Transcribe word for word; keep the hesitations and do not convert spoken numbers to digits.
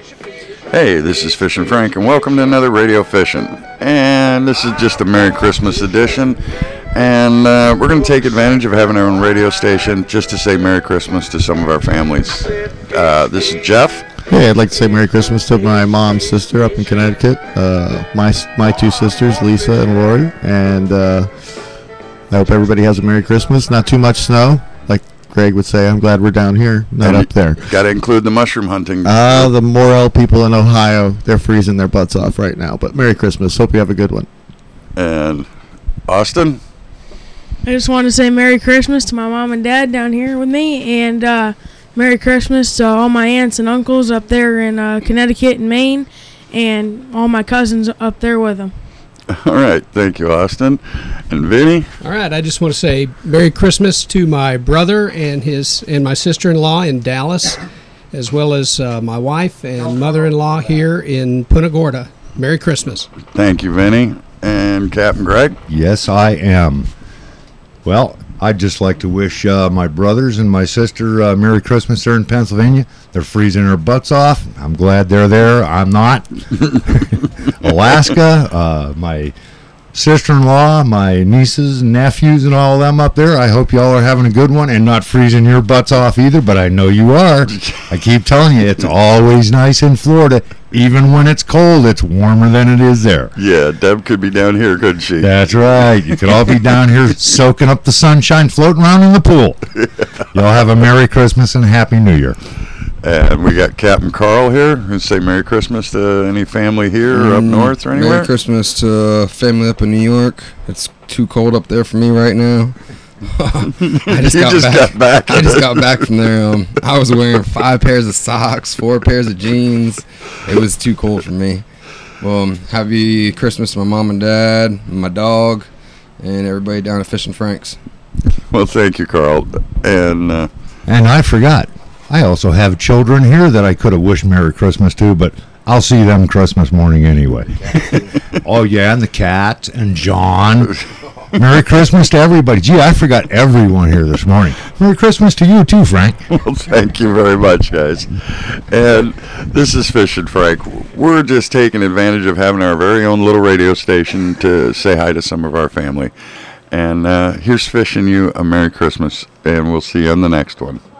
Hey, this is Fishin' Frank, and welcome to another Radio Fishin'. And this is just a Merry Christmas edition. And uh, we're going to take advantage of having our own radio station just to say Merry Christmas to some of our families. Uh, this is Jeff. Hey, I'd like to say Merry Christmas to my mom's sister up in Connecticut, uh, my my two sisters, Lisa and Lori, and uh, I hope everybody has a Merry Christmas. Not too much snow, like Greg would say. I'm glad we're down here, not and up there. Got to include the mushroom hunting. Uh, the Morel people in Ohio, they're freezing their butts off right now, but Merry Christmas. Hope you have a good one. And Austin? I just want to say Merry Christmas to my mom and dad down here with me, and uh, Merry Christmas to all my aunts and uncles up there in uh, Connecticut and Maine, and all my cousins up there with them. All right, thank you, Austin. And Vinny? All right, I just want to say Merry Christmas to my brother and his and my sister-in-law in Dallas, as well as uh, my wife and mother-in-law here in Punta Gorda. Merry Christmas. Thank you, Vinny. And Captain Greg? Yes, I am. Well, I'd just like to wish uh, my brothers and my sister uh, Merry Christmas there in Pennsylvania. They're freezing their butts off. I'm glad they're there. I'm not. Alaska, uh, my sister-in-law, my nieces and nephews and all of them up there, I hope y'all are having a good one and not freezing your butts off either, but I know you are. I keep telling you, it's always nice in Florida. Even when it's cold, it's warmer than it is there. Yeah, Deb could be down here, couldn't she? That's right. You could all be down here soaking up the sunshine, floating around in the pool. Y'all have a Merry Christmas and a Happy New Year. And we got Captain Carl here who say Merry Christmas to any family here or up north or anywhere. Merry Christmas to family up in New York. It's too cold up there for me right now. I just, you got, just back. got back. I just got back from there. Um, I was wearing five pairs of socks, four pairs of jeans. It was too cold for me. Well, um, happy Christmas to my mom and dad, and my dog, and everybody down at Fishin' Frank's. Well, thank you, Carl. And uh, and I forgot. I also have children here that I could have wished Merry Christmas to, but I'll see them Christmas morning anyway. Oh, yeah, and the cat and John. Merry Christmas to everybody. Gee, I forgot everyone here this morning. Merry Christmas to you, too, Frank. Well, thank you very much, guys. And this is Fishin' Frank. We're just taking advantage of having our very own little radio station to say hi to some of our family. And uh, here's Fishin' you a Merry Christmas, and we'll see you on the next one.